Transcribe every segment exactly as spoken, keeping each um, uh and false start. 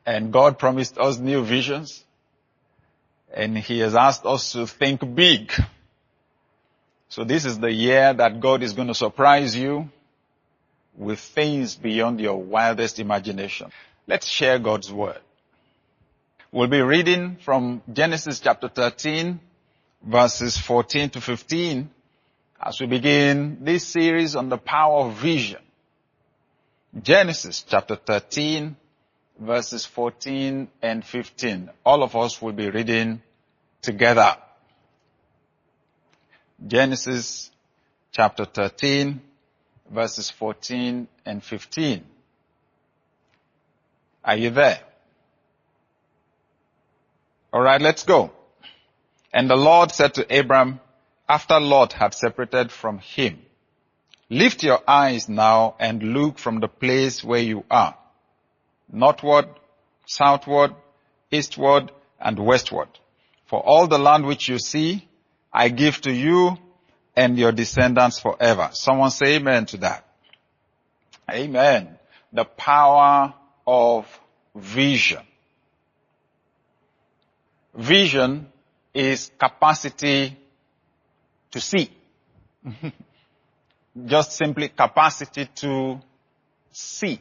And God promised us new visions. And He has asked us to think big. So this is the year that God is going to surprise you with things beyond your wildest imagination. Let's share God's word. We'll be reading from Genesis chapter thirteen, verses fourteen to fifteen, as we begin this series on the power of vision. Genesis chapter thirteen, verses fourteen and fifteen. All of us will be reading together. Genesis chapter thirteen, verses fourteen and fifteen. Are you there? All right, let's go. And the Lord said to Abram, after Lot had separated from him, lift your eyes now and look from the place where you are, northward, southward, eastward, and westward. For all the land which you see, I give to you and your descendants forever. Someone say amen to that. Amen. The power of vision. Vision is capacity to see. Just simply capacity to see.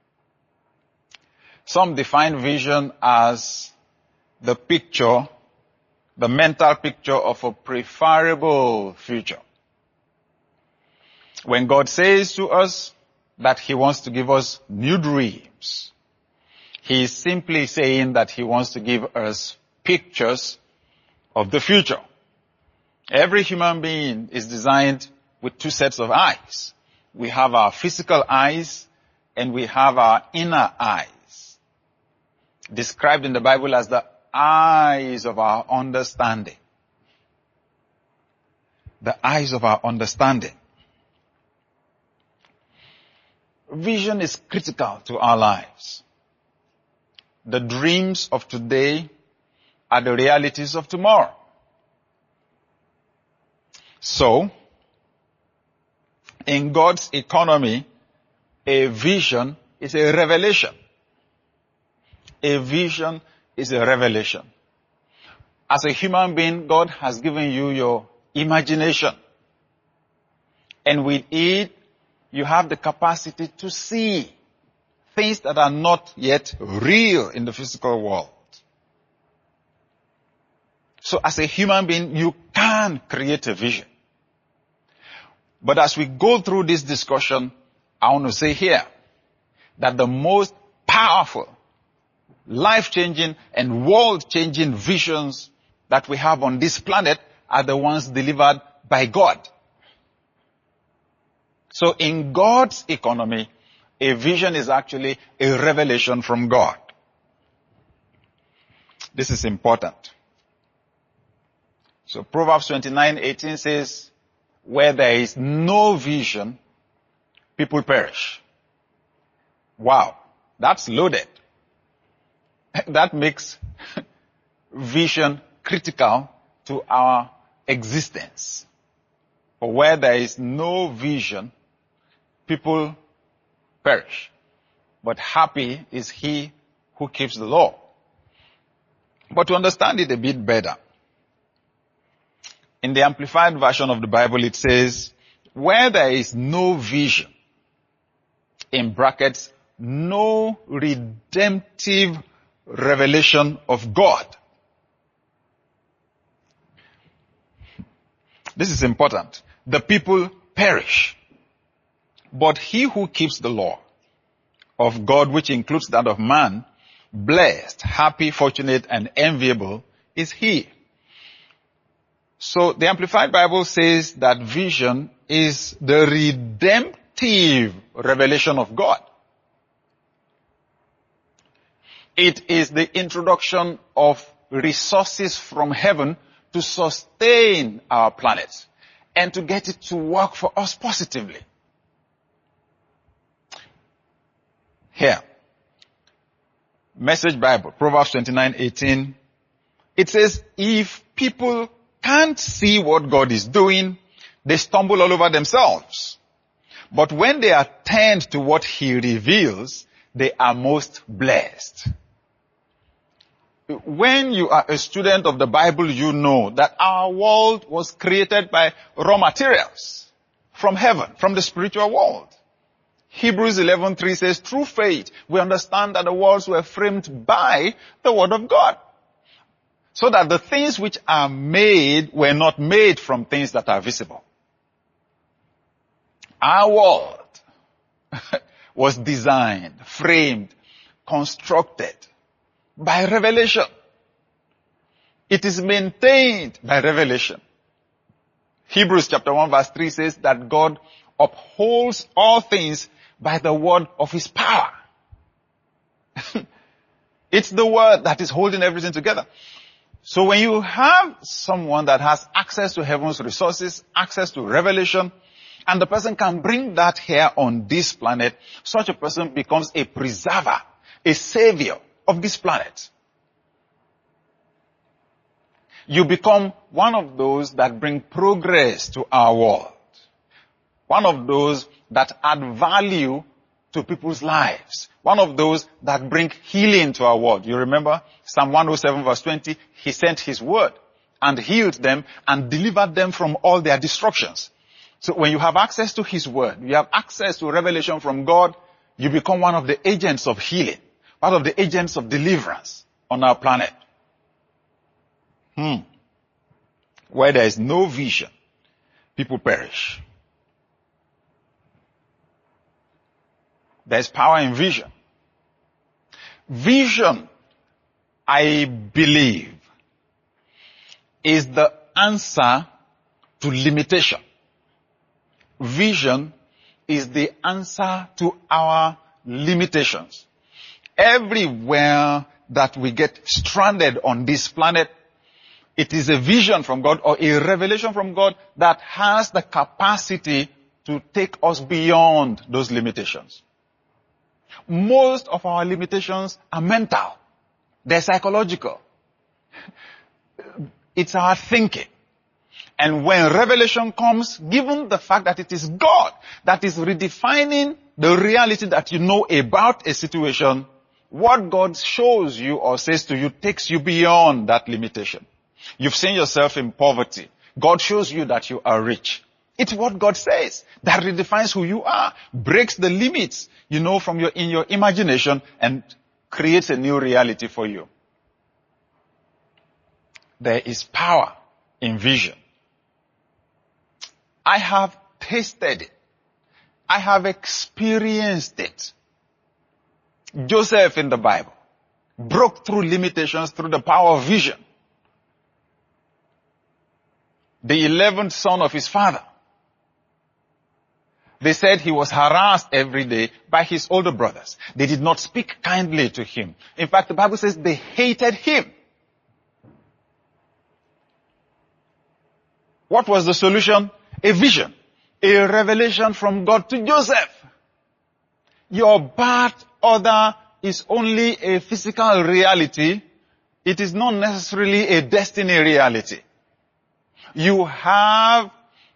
Some define vision as the picture, the mental picture of a preferable future. When God says to us that He wants to give us new dreams, He is simply saying that He wants to give us pictures of the future. Every human being is designed with two sets of eyes. We have our physical eyes and we have our inner eyes, described in the Bible as the eyes of our understanding. The eyes of our understanding. Vision is critical to our lives. The dreams of today are the realities of tomorrow. So, in God's economy, a vision is a revelation. A vision is a revelation. As a human being, God has given you your imagination. And with it, you have the capacity to see things that are not yet real in the physical world. So as a human being, you can create a vision. But as we go through this discussion, I want to say here that the most powerful, life-changing and world-changing visions that we have on this planet are the ones delivered by God. So in God's economy, a vision is actually a revelation from God. This is important. So Proverbs twenty-nine eighteen says, where there is no vision, people perish. Wow, that's loaded. That makes vision critical to our existence. For where there is no vision, people perish. But happy is he who keeps the law. But to understand it a bit better, in the Amplified Version of the Bible, it says, where there is no vision, in brackets, no redemptive revelation of God. This is important. The people perish. But he who keeps the law of God, which includes that of man, blessed, happy, fortunate, and enviable is he. So the Amplified Bible says that vision is the redemptive revelation of God. It is the introduction of resources from heaven to sustain our planet and to get it to work for us positively. Here, Message Bible, Proverbs twenty-nine eighteen, it says, if people can't see what God is doing, they stumble all over themselves. But when they attend to what he reveals, they are most blessed. When you are a student of the Bible, you know that our world was created by raw materials from heaven, from the spiritual world. Hebrews eleven three says, through faith, we understand that the worlds were framed by the word of God. So that the things which are made were not made from things that are visible. Our world was designed, framed, constructed by revelation. It is maintained by revelation. Hebrews chapter one verse three says that God upholds all things by the word of his power. It's the word that is holding everything together. So when you have someone that has access to heaven's resources, access to revelation, and the person can bring that here on this planet, such a person becomes a preserver, a savior of this planet. You become one of those that bring progress to our world. One of those that add value to people's lives. One of those that bring healing to our world. You remember Psalm one oh seven verse twenty, he sent his word and healed them and delivered them from all their destructions. So when you have access to his word, you have access to revelation from God, you become one of the agents of healing, one of the agents of deliverance on our planet. Hmm. Where there is no vision, people perish. There's power in vision. Vision, I believe, is the answer to limitation. Vision is the answer to our limitations. Everywhere that we get stranded on this planet, it is a vision from God or a revelation from God that has the capacity to take us beyond those limitations. Most of our limitations are mental. They're psychological. It's our thinking. And when revelation comes, given the fact that it is God that is redefining the reality that you know about a situation, what God shows you or says to you takes you beyond that limitation. You've seen yourself in poverty. God shows you that you are rich. It's what God says that redefines who you are, breaks the limits, you know, from your, in your imagination and creates a new reality for you. There is power in vision. I have tasted it. I have experienced it. Joseph in the Bible broke through limitations through the power of vision. The eleventh son of his father. They said he was harassed every day by his older brothers. They did not speak kindly to him. In fact, the Bible says they hated him. What was the solution? A vision. A revelation from God to Joseph. Your birth order is only a physical reality. It is not necessarily a destiny reality. You have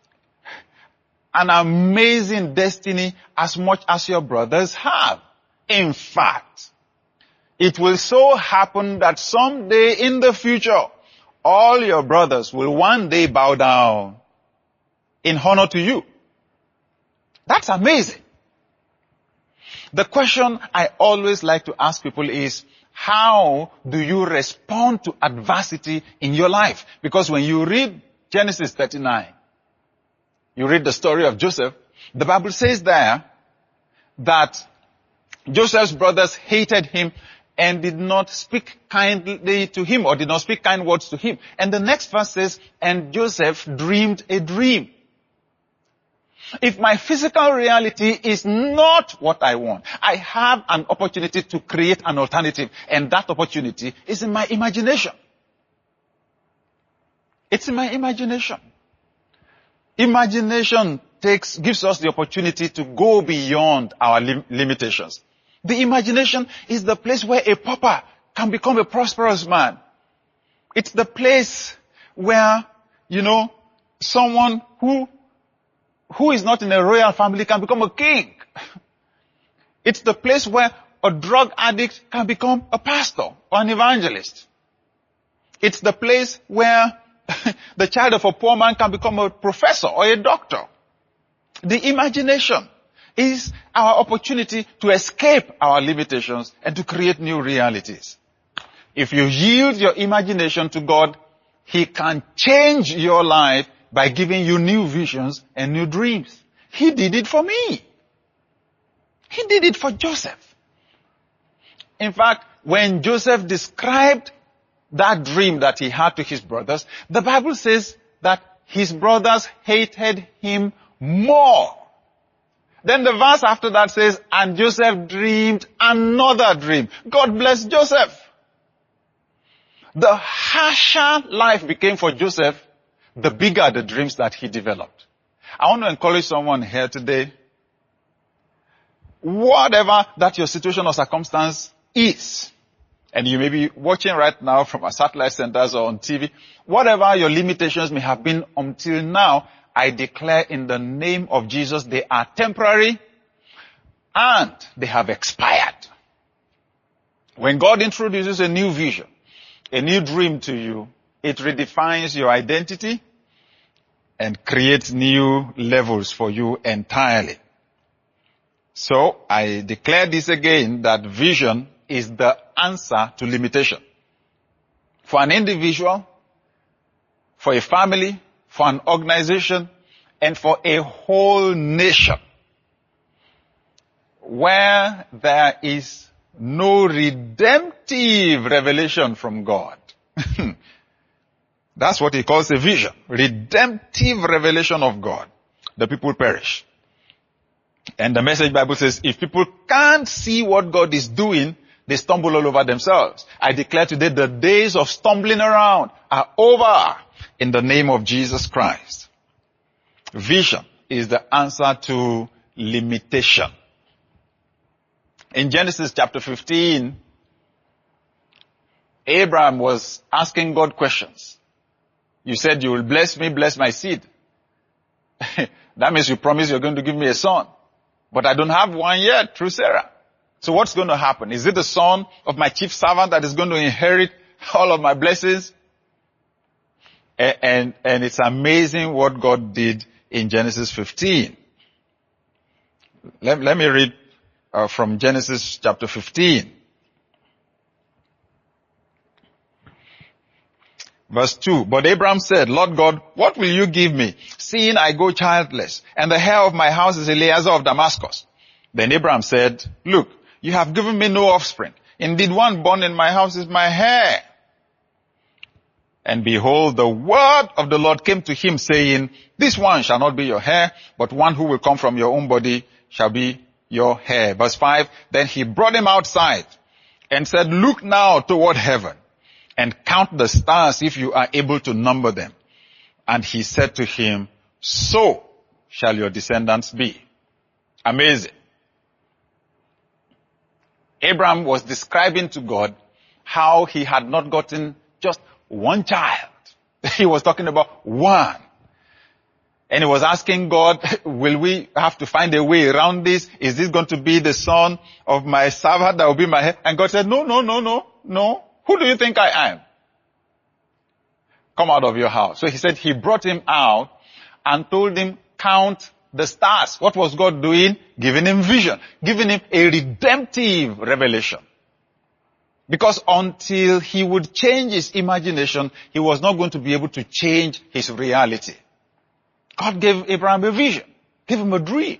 an amazing destiny as much as your brothers have. In fact, it will so happen that someday in the future, all your brothers will one day bow down in honor to you. That's amazing. The question I always like to ask people is, how do you respond to adversity in your life? Because when you read Genesis thirty-nine, you read the story of Joseph, the Bible says there that Joseph's brothers hated him and did not speak kindly to him or did not speak kind words to him. And the next verse says, and Joseph dreamed a dream. If my physical reality is not what I want, I have an opportunity to create an alternative, and that opportunity is in my imagination. It's in my imagination. Imagination takes, gives us the opportunity to go beyond our lim- limitations. The imagination is the place where a pauper can become a prosperous man. It's the place where, you know, someone who, who is not in a royal family can become a king. It's the place where a drug addict can become a pastor or an evangelist. It's the place where the child of a poor man can become a professor or a doctor. The imagination is our opportunity to escape our limitations and to create new realities. If you yield your imagination to God, He can change your life by giving you new visions and new dreams. He did it for me. He did it for Joseph. In fact, when Joseph described that dream that he had to his brothers, the Bible says that his brothers hated him more. Then the verse after that says, and Joseph dreamed another dream. God bless Joseph. The harsher life became for Joseph, the bigger the dreams that he developed. I want to encourage someone here today. Whatever that your situation or circumstance is, and you may be watching right now from our satellite centers or on T V, whatever your limitations may have been until now, I declare in the name of Jesus, they are temporary and they have expired. When God introduces a new vision, a new dream to you, it redefines your identity and creates new levels for you entirely. So I declare this again, that vision is the answer to limitation. For an individual, for a family, for an organization, and for a whole nation. Where there is no redemptive revelation from God. That's what he calls a vision. Redemptive revelation of God. The people perish. And the Message Bible says, if people can't see what God is doing, they stumble all over themselves. I declare today the days of stumbling around are over in the name of Jesus Christ. Vision is the answer to limitation. In Genesis chapter fifteen, Abraham was asking God questions. You said you will bless me, bless my seed. That means you promise you're going to give me a son. But I don't have one yet through Sarah. So what's going to happen? Is it the son of my chief servant that is going to inherit all of my blessings? And, and, and it's amazing what God did in Genesis fifteen. Let, let me read uh, from Genesis chapter fifteen. Verse two, but Abraham said, Lord God, what will you give me, seeing I go childless, and the heir of my house is Eliezer of Damascus? Then Abraham said, look, you have given me no offspring. Indeed, one born in my house is my heir. And behold, the word of the Lord came to him, saying, this one shall not be your heir, but one who will come from your own body shall be your heir. Verse five, then he brought him outside and said, look now toward heaven and count the stars if you are able to number them. And he said to him, so shall your descendants be. Amazing. Abraham was describing to God how he had not gotten just one child. He was talking about one. And he was asking God, will we have to find a way around this? Is this going to be the son of my servant that will be my head? And God said, no, no, no, no, no. Who do you think I am? Come out of your house. So he said he brought him out and told him, count the stars. What was God doing? Giving him vision. Giving him a redemptive revelation. Because until he would change his imagination, he was not going to be able to change his reality. God gave Abraham a vision. Gave him a dream.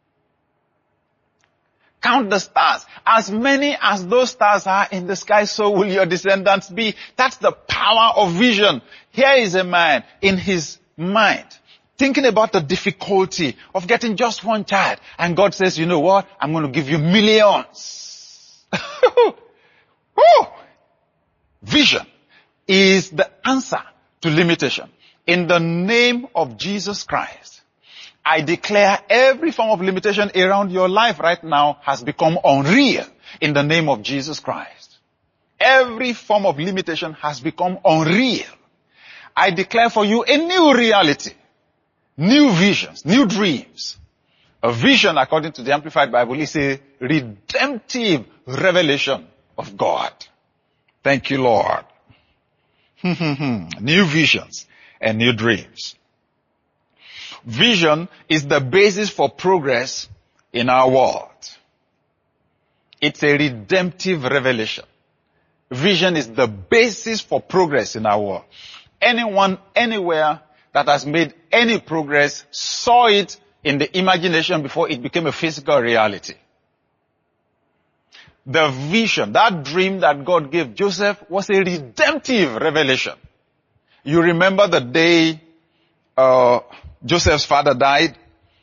Count the stars. As many as those stars are in the sky, so will your descendants be. That's the power of vision. Here is a man in his mind thinking about the difficulty of getting just one child. And God says, you know what? I'm going to give you millions. Oh, vision is the answer to limitation. In the name of Jesus Christ, I declare every form of limitation around your life right now has become unreal in the name of Jesus Christ. Every form of limitation has become unreal. I declare for you a new reality, new visions, new dreams. A vision, according to the Amplified Bible, is a redemptive revelation of God. Thank you, Lord. New visions and new dreams. Vision is the basis for progress in our world. It's a redemptive revelation. Vision is the basis for progress in our world. Anyone, anywhere that has made any progress saw it in the imagination before it became a physical reality. The vision, that dream that God gave Joseph was a redemptive revelation. You remember the day uh, Joseph's father died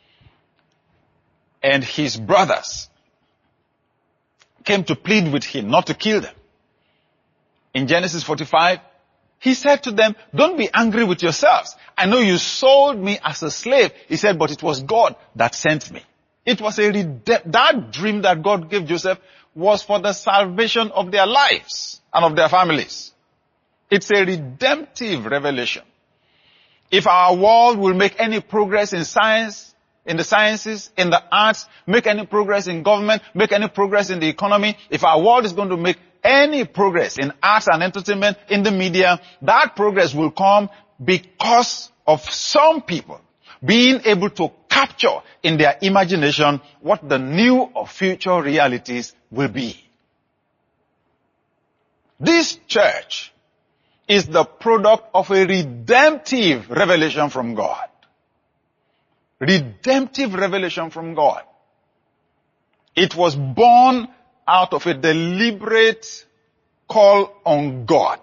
and his brothers came to plead with him not to kill them. In Genesis forty-five, he said to them, don't be angry with yourselves. I know you sold me as a slave. He said, but it was God that sent me. It was a redemp- that dream that God gave Joseph was for the salvation of their lives and of their families. It's a redemptive revelation. If our world will make any progress in science, in the sciences, in the arts, make any progress in government, make any progress in the economy, if our world is going to make any progress in arts and entertainment, in the media, that progress will come because of some people being able to capture in their imagination what the new or future realities will be. This church is the product of a redemptive revelation from God. Redemptive revelation from God. It was born out of a deliberate call on God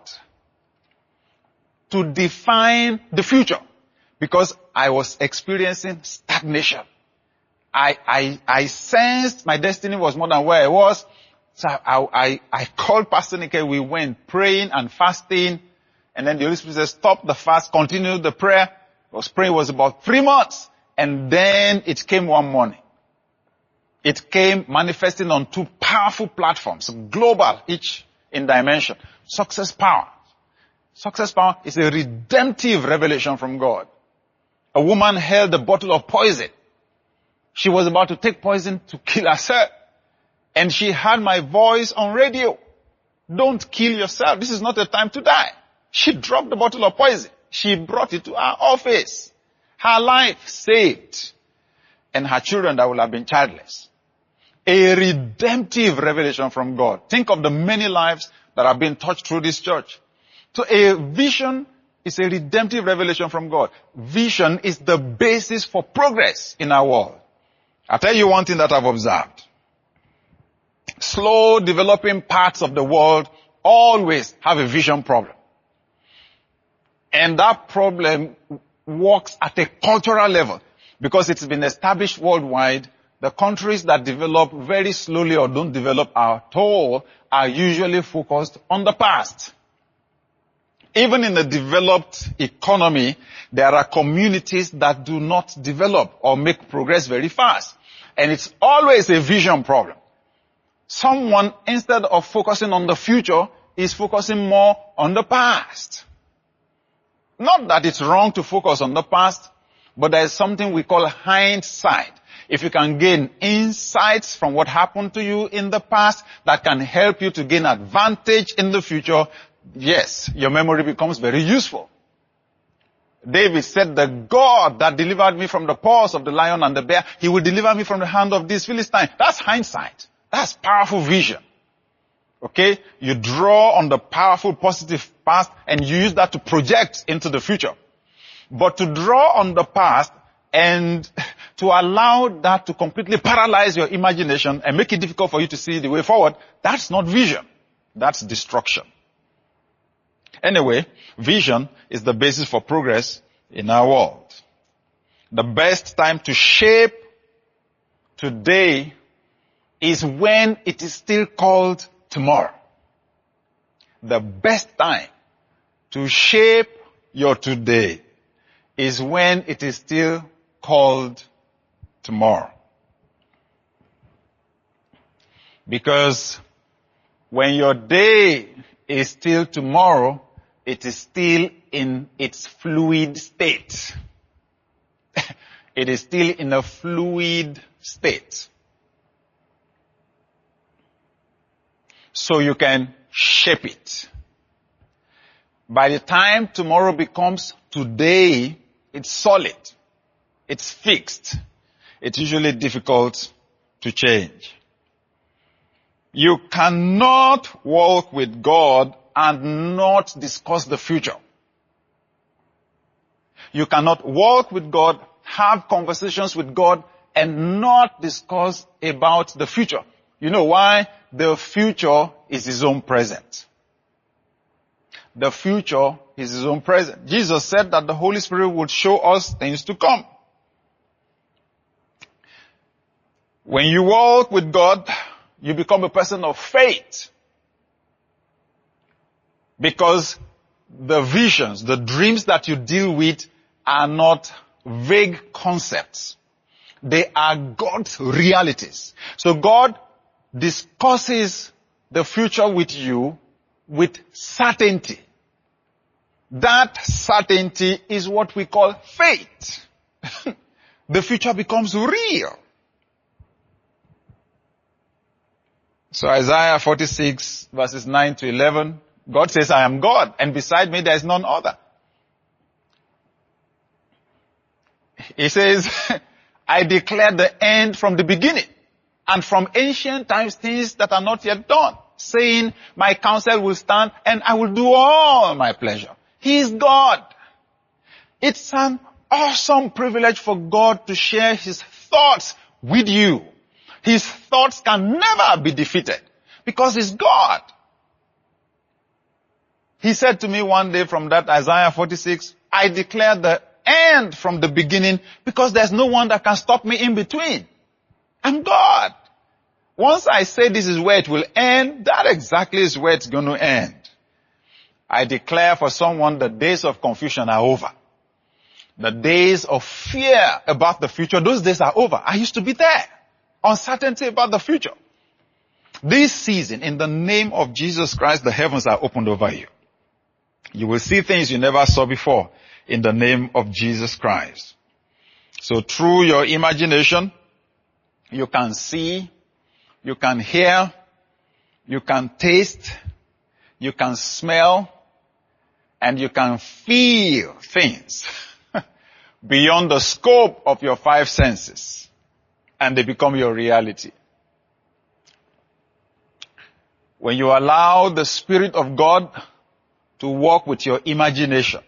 to define the future, because I was experiencing stagnation. I, I, I sensed my destiny was more than where I was. So I, I, I called Pastor Nike. We went praying and fasting. And then the Holy Spirit said, stop the fast, continue the prayer. I was praying was about three months. And then it came one morning. It came manifesting on two powerful platforms, global, each in dimension. Success Power. Success Power is a redemptive revelation from God. A woman held a bottle of poison. She was about to take poison to kill herself. And she heard my voice on radio. Don't kill yourself. This is not a time to die. She dropped the bottle of poison. She brought it to our office. Her life saved. And her children that would have been childless. A redemptive revelation from God. Think of the many lives that have been touched through this church. So a vision is a redemptive revelation from God. Vision is the basis for progress in our world. I'll tell you one thing that I've observed. Slow developing parts of the world always have a vision problem. And that problem works at a cultural level because it's been established worldwide. The countries that develop very slowly or don't develop at all are usually focused on the past. Even in the developed economy, there are communities that do not develop or make progress very fast. And it's always a vision problem. Someone, instead of focusing on the future, is focusing more on the past. Not that it's wrong to focus on the past, but there is something we call hindsight. If you can gain insights from what happened to you in the past that can help you to gain advantage in the future, yes, your memory becomes very useful. David said, the God that delivered me from the paws of the lion and the bear, he will deliver me from the hand of this Philistine. That's hindsight. That's powerful vision. Okay? You draw on the powerful positive past and you use that to project into the future. But to draw on the past and to allow that to completely paralyze your imagination and make it difficult for you to see the way forward, that's not vision. That's destruction. Anyway, vision is the basis for progress in our world. The best time to shape today is when it is still called tomorrow. The best time to shape your today is when it is still called tomorrow. Because when your day is still tomorrow, it is still in its fluid state. It is still in a fluid state. So you can shape it. By the time tomorrow becomes today, it's solid. It's fixed. It's usually difficult to change. You cannot walk with God and not discuss the future. You cannot walk with God, have conversations with God, and not discuss about the future. You know why? The future is His own present. The future is His own present. Jesus said that the Holy Spirit would show us things to come. When you walk with God, you become a person of faith. Because the visions, the dreams that you deal with are not vague concepts. They are God's realities. So God discusses the future with you with certainty. That certainty is what we call faith. The future becomes real. So Isaiah forty-six verses nine to eleven, God says, I am God, and beside me there is none other. He says, I declare the end from the beginning, and from ancient times things that are not yet done, saying, my counsel will stand, and I will do all my pleasure. He is God. It's an awesome privilege for God to share His thoughts with you. His thoughts can never be defeated because He's God. He said to me one day from that Isaiah forty-six, I declare the end from the beginning because there's no one that can stop me in between. I'm God. Once I say this is where it will end, that exactly is where it's going to end. I declare for someone the days of confusion are over. The days of fear about the future, those days are over. I used to be there. Uncertainty about the future. This season, in the name of Jesus Christ, the heavens are opened over you. You will see things you never saw before in the name of Jesus Christ. So through your imagination, you can see, you can hear, you can taste, you can smell, and you can feel things beyond the scope of your five senses, and they become your reality. When you allow the Spirit of God to walk with your imagination,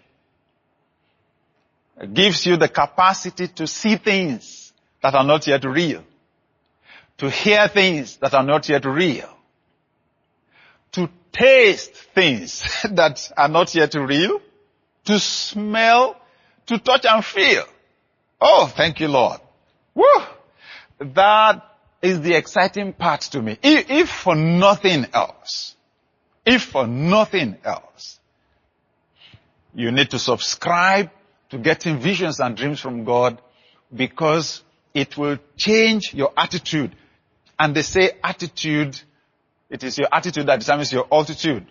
it gives you the capacity to see things that are not yet real, to hear things that are not yet real, to taste things that are not yet real, to smell, to touch and feel. Oh, thank you, Lord. Woo! That is the exciting part to me. If, if for nothing else, if for nothing else, you need to subscribe to getting visions and dreams from God, because it will change your attitude. And they say attitude, it is your attitude that determines your altitude.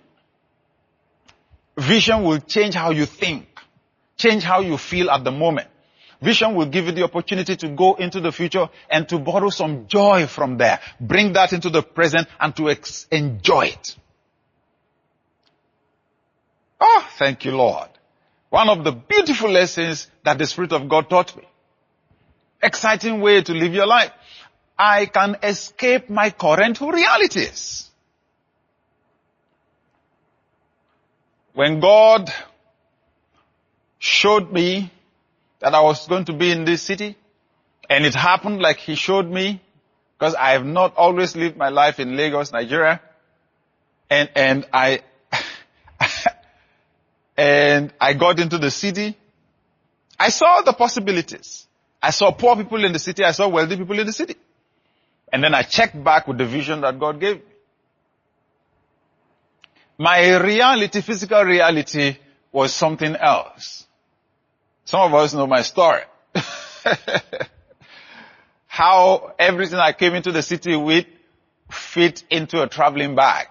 Vision will change how you think, change how you feel at the moment. Vision will give you the opportunity to go into the future and to borrow some joy from there. Bring that into the present and to ex- enjoy it. Oh, thank you, Lord. One of the beautiful lessons that the Spirit of God taught me. Exciting way to live your life. I can escape my current realities. When God showed me that I was going to be in this city, and it happened like He showed me, because I have not always lived my life in Lagos, Nigeria, and, and I, and I got into the city. I saw the possibilities. I saw poor people in the city. I saw wealthy people in the city. And then I checked back with the vision that God gave me. My reality, physical reality, was something else. Some of us know my story. How everything I came into the city with fit into a traveling bag.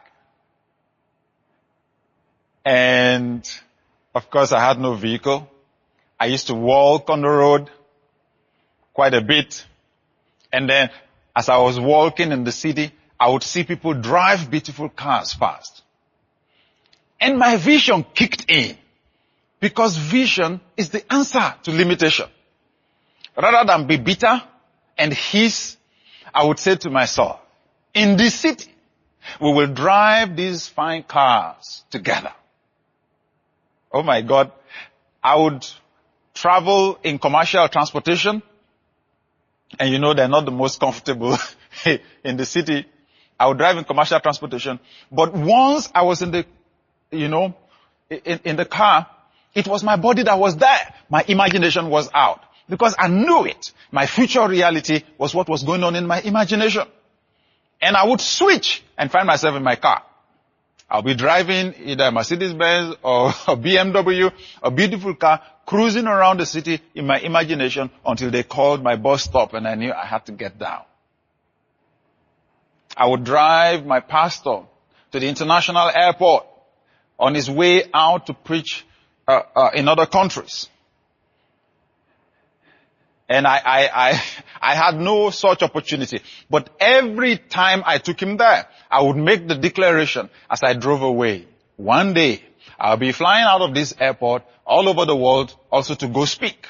And of course I had no vehicle. I used to walk on the road quite a bit. And then as I was walking in the city, I would see people drive beautiful cars past. And my vision kicked in. Because vision is the answer to limitation. Rather than be bitter and hiss, I would say to myself, in this city, we will drive these fine cars together. Oh my God. I would travel in commercial transportation. And you know they're not the most comfortable in the city. I would drive in commercial transportation. But once I was in the, you know, in, in the car, it was my body that was there. My imagination was out. Because I knew it. My future reality was what was going on in my imagination. And I would switch and find myself in my car. I'll be driving either a Mercedes-Benz or a B M W, a beautiful car, cruising around the city in my imagination until they called my bus stop and I knew I had to get down. I would drive my pastor to the international airport on his way out to preach uh, uh, in other countries. And I, I, I, I had no such opportunity. But every time I took him there, I would make the declaration as I drove away. One day, I'll be flying out of this airport all over the world also to go speak.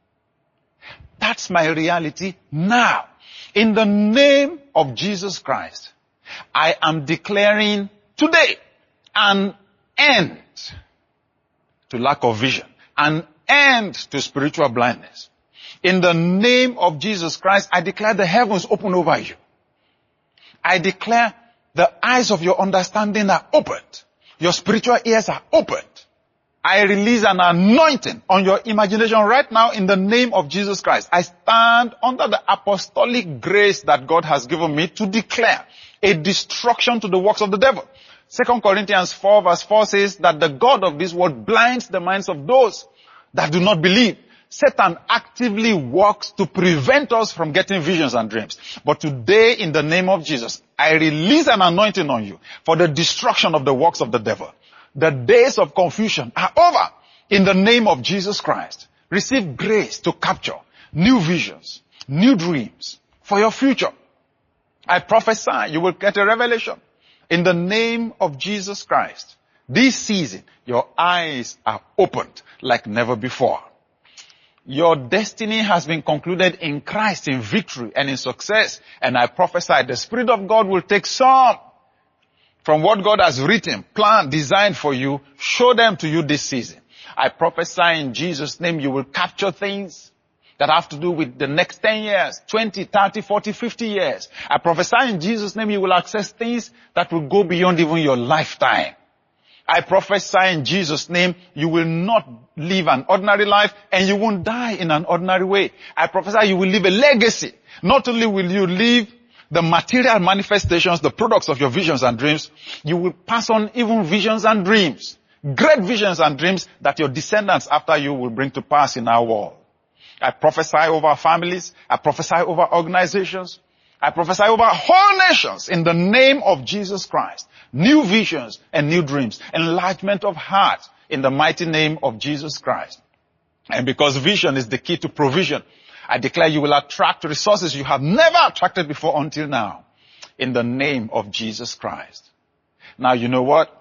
That's my reality now. In the name of Jesus Christ, I am declaring today an end to lack of vision, an end to spiritual blindness. In the name of Jesus Christ, I declare the heavens open over you. I declare the eyes of your understanding are opened. Your spiritual ears are opened. I release an anointing on your imagination right now in the name of Jesus Christ. I stand under the apostolic grace that God has given me to declare a destruction to the works of the devil. Second Corinthians four verse four says that the God of this world blinds the minds of those that do not believe. Satan actively works to prevent us from getting visions and dreams. But today, in the name of Jesus, I release an anointing on you for the destruction of the works of the devil. The days of confusion are over in the name of Jesus Christ. Receive grace to capture new visions, new dreams for your future. I prophesy you will get a revelation in the name of Jesus Christ. This season, your eyes are opened like never before. Your destiny has been concluded in Christ in victory and in success. And I prophesy the Spirit of God will take some from what God has written, planned, designed for you, show them to you this season. I prophesy in Jesus' name you will capture things that have to do with the next ten years, twenty, thirty, forty, fifty years. I prophesy in Jesus' name you will access things that will go beyond even your lifetime. I prophesy in Jesus' name, you will not live an ordinary life and you won't die in an ordinary way. I prophesy you will leave a legacy. Not only will you leave the material manifestations, the products of your visions and dreams, you will pass on even visions and dreams. Great visions and dreams that your descendants after you will bring to pass in our world. I prophesy over families. I prophesy over organizations. I prophesy over whole nations in the name of Jesus Christ. New visions and new dreams. Enlargement of heart in the mighty name of Jesus Christ. And because vision is the key to provision, I declare you will attract resources you have never attracted before until now. In the name of Jesus Christ. Now you know what?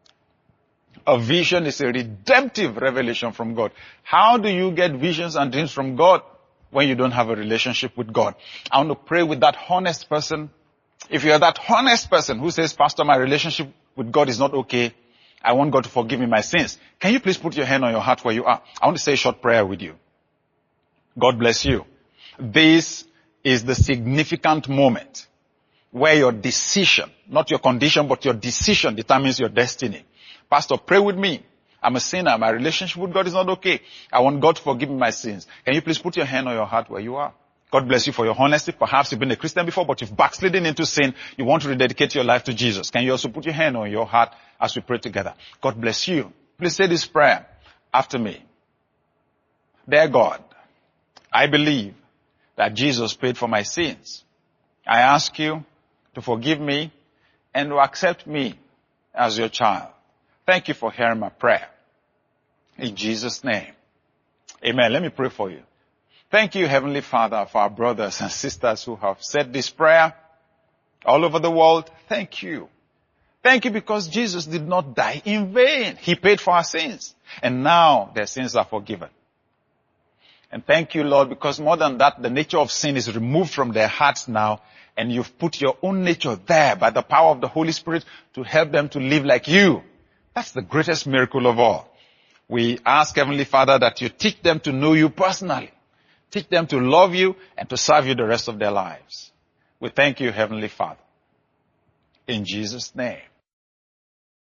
A vision is a redemptive revelation from God. How do you get visions and dreams from God when you don't have a relationship with God? I want to pray with that honest person. If you're that honest person who says, Pastor, my relationship with God is not okay. I want God to forgive me my sins. Can you please put your hand on your heart where you are? I want to say a short prayer with you. God bless you. This is the significant moment where your decision, not your condition, but your decision determines your destiny. Pastor, pray with me. I'm a sinner. My relationship with God is not okay. I want God to forgive me my sins. Can you please put your hand on your heart where you are? God bless you for your honesty. Perhaps you've been a Christian before, but you've backslidden into sin. You want to rededicate your life to Jesus. Can you also put your hand on your heart as we pray together? God bless you. Please say this prayer after me. Dear God, I believe that Jesus paid for my sins. I ask you to forgive me and to accept me as your child. Thank you for hearing my prayer. In Jesus' name. Amen. Let me pray for you. Thank you, Heavenly Father, for our brothers and sisters who have said this prayer all over the world. Thank you Thank you because Jesus did not die in vain. He paid for our sins. And now their sins are forgiven. And thank you, Lord, because more than that, the nature of sin is removed from their hearts now, and you've put your own nature there by the power of the Holy Spirit to help them to live like you. That's the greatest miracle of all. We ask, Heavenly Father, that you teach them to know you personally. Teach them to love you and to serve you the rest of their lives. We thank you, Heavenly Father. In Jesus' name.